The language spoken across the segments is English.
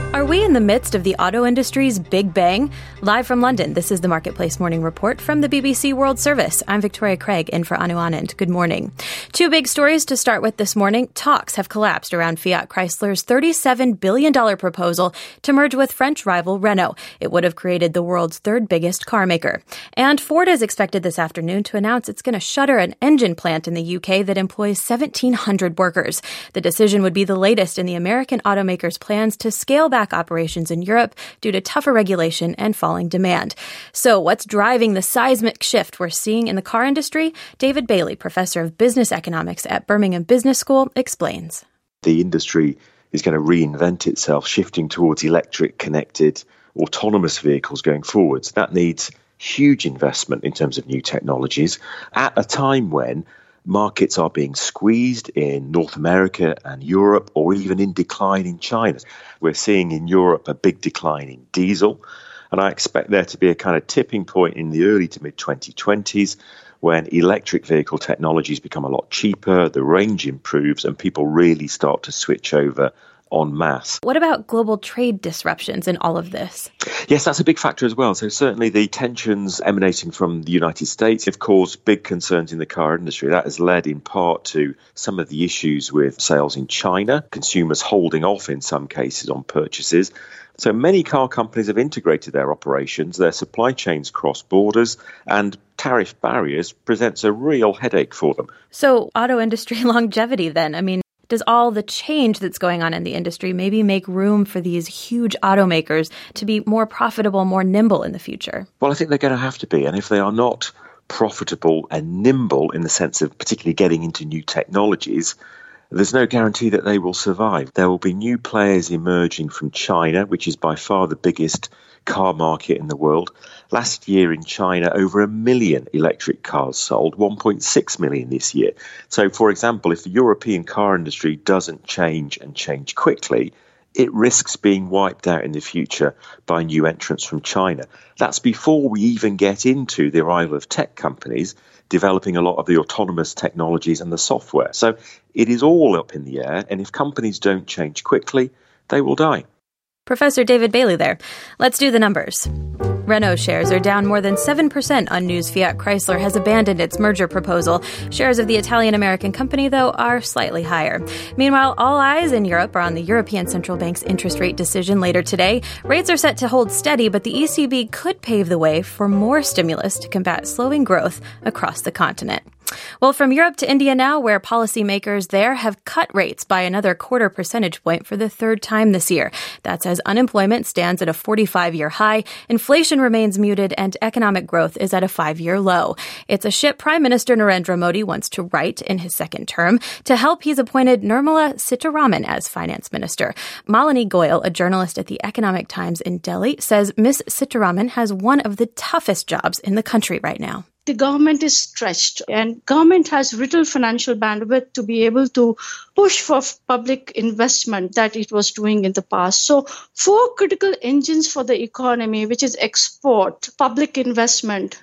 Are we in the midst of the auto industry's Big Bang? Live from London, this is the Marketplace Morning Report from the BBC World Service. I'm Victoria Craig, in for Anu Anand. Good morning. Two big stories to start with this morning. Talks have collapsed around Fiat Chrysler's $37 billion proposal to merge with French rival Renault. It would have created the world's third biggest car maker. And Ford is expected this afternoon to announce it's going to shutter an engine plant in the UK that employs 1,700 workers. The decision would be the latest in the American automaker's plans to scale back operations in Europe due to tougher regulation and falling demand. So what's driving the seismic shift we're seeing in the car industry? David Bailey, professor of business economics at Birmingham Business School, explains. The industry is going to reinvent itself, shifting towards electric, connected, autonomous vehicles going forwards. That needs huge investment in terms of new technologies at a time when markets are being squeezed in North America and Europe, or even in decline in China. We're seeing in Europe a big decline in diesel, and I expect there to be a kind of tipping point in the early to mid-2020s when electric vehicle technologies become a lot cheaper, the range improves, and people really start to switch over en masse. What about global trade disruptions in all of this? Yes, that's a big factor as well. So certainly the tensions emanating from the United States have caused big concerns in the car industry. That has led in part to some of the issues with sales in China, consumers holding off in some cases on purchases. So many car companies have integrated their operations, their supply chains cross borders, and tariff barriers presents a real headache for them. So auto industry longevity then, does all the change that's going on in the industry maybe make room for these huge automakers to be more profitable, more nimble in the future? Well, I think they're going to have to be. And if they are not profitable and nimble in the sense of particularly getting into new technologies, there's no guarantee that they will survive. There will be new players emerging from China, which is by far the biggest car market in the world. Last year in China, over 1 million electric cars sold, 1.6 million this year. So, for example, if the European car industry doesn't change and change quickly, it risks being wiped out in the future by new entrants from China. That's before we even get into the arrival of tech companies developing a lot of the autonomous technologies and the software. So it is all up in the air, and if companies don't change quickly, they will die. Professor David Bailey there. Let's do the numbers. Renault shares are down more than 7% on news Fiat Chrysler has abandoned its merger proposal. Shares of the Italian-American company, though, are slightly higher. Meanwhile, all eyes in Europe are on the European Central Bank's interest rate decision later today. Rates are set to hold steady, but the ECB could pave the way for more stimulus to combat slowing growth across the continent. Well, from Europe to India now, where policymakers there have cut rates by another 0.25 percentage point for the third time this year. That's as unemployment stands at a 45-year high, inflation remains muted, and economic growth is at a 5-year low. It's a ship Prime Minister Narendra Modi wants to right in his second term. To help, he's appointed Nirmala Sitharaman as finance minister. Malini Goyal, a journalist at the Economic Times in Delhi, says Ms. Sitharaman has one of the toughest jobs in the country right now. The government is stretched, and government has little financial bandwidth to be able to push for public investment that it was doing in the past. So 4 critical engines for the economy, which is export, public investment,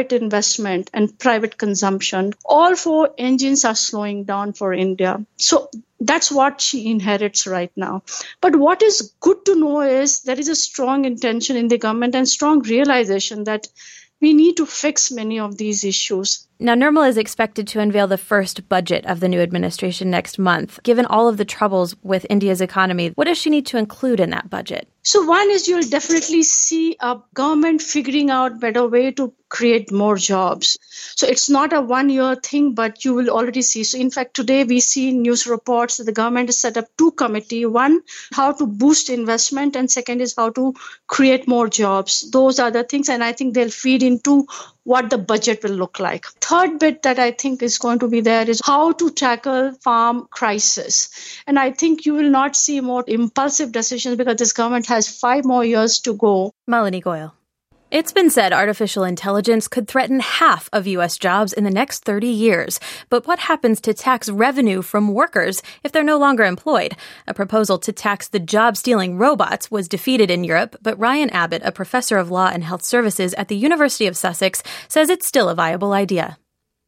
and private consumption, all 4 engines are slowing down for India. So that's what she inherits right now. But what is good to know is there is a strong intention in the government and strong realization that we need to fix many of these issues. Now, Nirmala is expected to unveil the first budget of the new administration next month. Given all of the troubles with India's economy, what does she need to include in that budget? So one is you'll definitely see a government figuring out better way to create more jobs. So it's not a 1-year thing, but you will already see. So in fact, today we see news reports that the government has set up 2 committees. One, how to boost investment, and second is how to create more jobs. Those are the things, and I think they'll feed into what the budget will look like. Third bit that I think is going to be there is how to tackle farm crisis. And I think you will not see more impulsive decisions because this government has 5 more years to go. Malini Goyal. It's been said artificial intelligence could threaten half of U.S. jobs in the next 30 years. But what happens to tax revenue from workers if they're no longer employed? A proposal to tax the job-stealing robots was defeated in Europe, but Ryan Abbott, a professor of law and health services at the University of Sussex, says it's still a viable idea.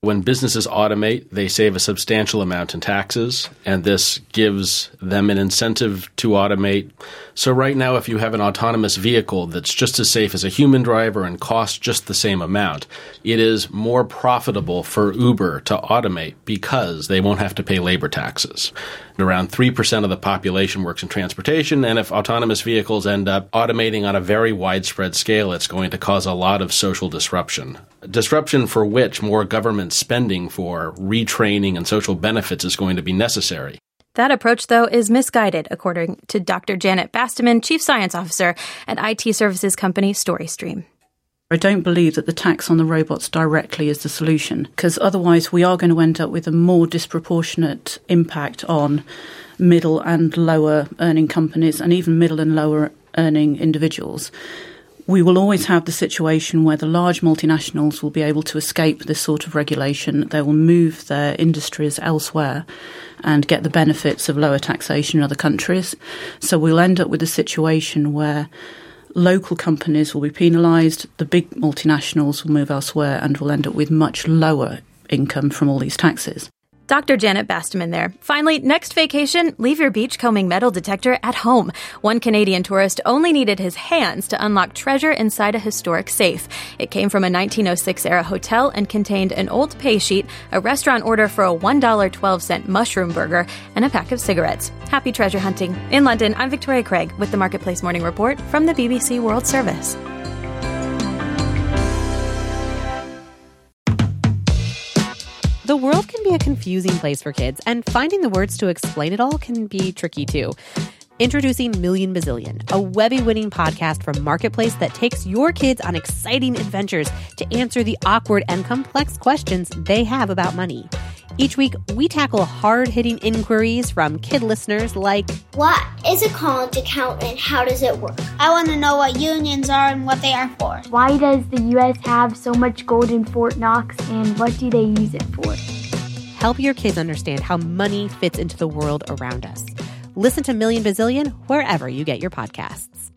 When businesses automate, they save a substantial amount in taxes, and this gives them an incentive to automate. So right now, if you have an autonomous vehicle that's just as safe as a human driver and costs just the same amount, it is more profitable for Uber to automate because they won't have to pay labor taxes. Around 3% of the population works in transportation, and if autonomous vehicles end up automating on a very widespread scale, it's going to cause a lot of social disruption. Disruption for which more government spending for retraining and social benefits is going to be necessary. That approach, though, is misguided, according to Dr. Janet Bastiman, Chief Science Officer at IT services company StoryStream. I don't believe that the tax on the robots directly is the solution, because otherwise we are going to end up with a more disproportionate impact on middle and lower earning companies and even middle and lower earning individuals. We will always have the situation where the large multinationals will be able to escape this sort of regulation. They will move their industries elsewhere and get the benefits of lower taxation in other countries. So we'll end up with a situation where local companies will be penalised, the big multinationals will move elsewhere, and we'll end up with much lower income from all these taxes. Dr. Janet Bastiman there. Finally, next vacation, leave your beachcombing metal detector at home. One Canadian tourist only needed his hands to unlock treasure inside a historic safe. It came from a 1906-era hotel and contained an old pay sheet, a restaurant order for a $1.12 mushroom burger, and a pack of cigarettes. Happy treasure hunting. In London, I'm Victoria Craig with the Marketplace Morning Report from the BBC World Service. The world can be a confusing place for kids, and finding the words to explain it all can be tricky too. Introducing Million Bazillion, a Webby-winning podcast from Marketplace that takes your kids on exciting adventures to answer the awkward and complex questions they have about money. Each week, we tackle hard-hitting inquiries from kid listeners like, what is a college account and how does it work? I want to know what unions are and what they are for. Why does the U.S. have so much gold in Fort Knox, and what do they use it for? Help your kids understand how money fits into the world around us. Listen to Million Bazillion wherever you get your podcasts.